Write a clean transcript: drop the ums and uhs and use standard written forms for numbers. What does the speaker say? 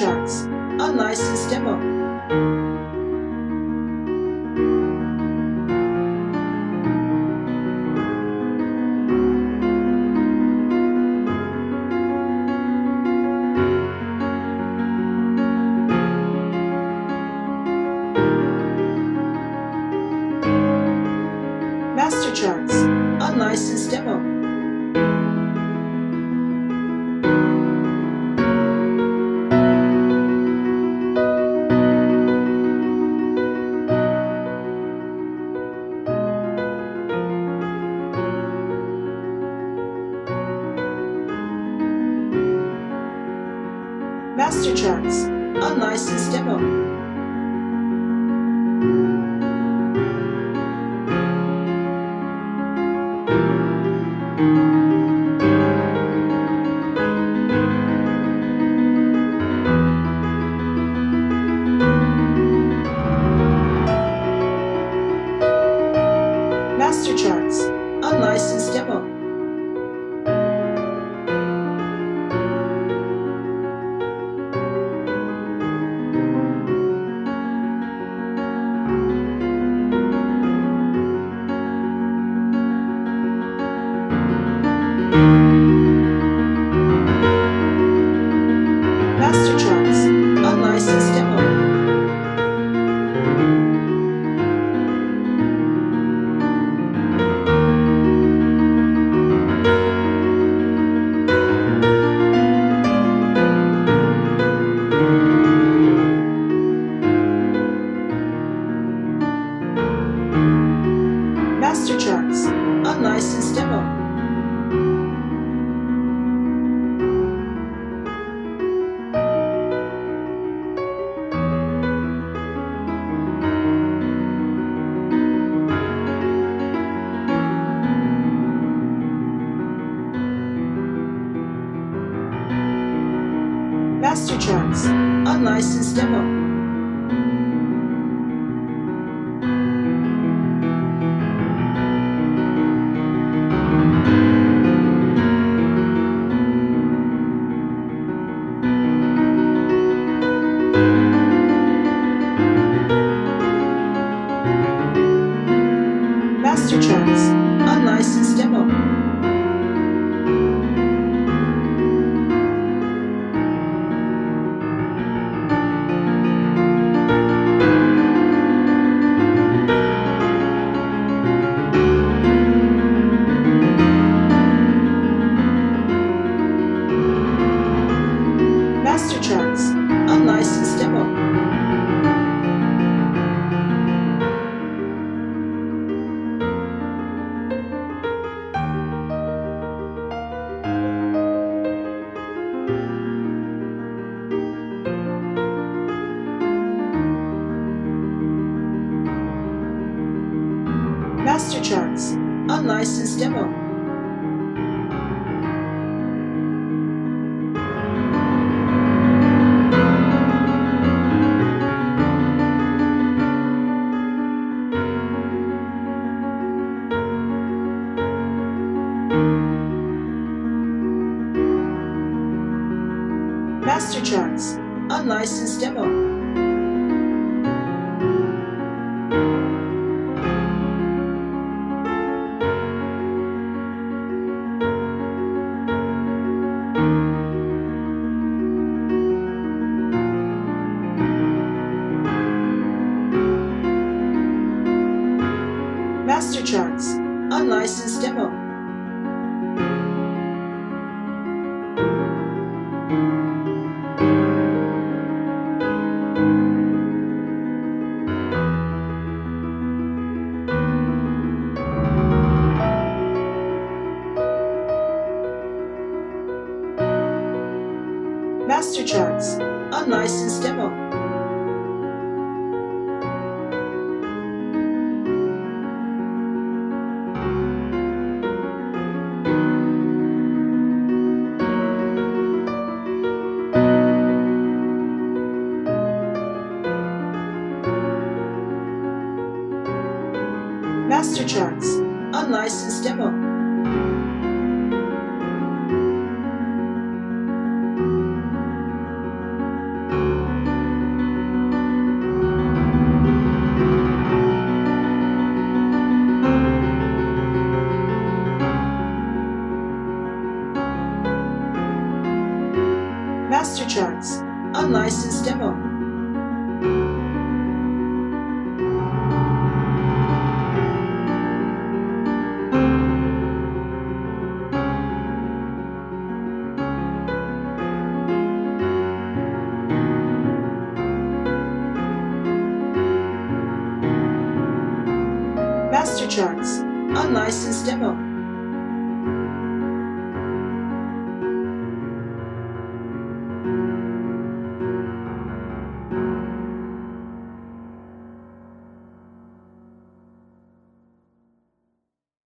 Charts, unlicensed demo. Master Charts, unlicensed demo. Master Charts, unlicensed demo. Master Charts, unlicensed demo. Master Charts, unlicensed demo. Master Charts, unlicensed demo. Master Charts, unlicensed demo. Master Charts, unlicensed demo. Master Charts, unlicensed demo. Master Charts, unlicensed demo. Master Charts, unlicensed demo. Master Charts, unlicensed demo. Master Charts, unlicensed demo. Master Charts, unlicensed demo. Master Charts, unlicensed demo. Master Charts, unlicensed demo.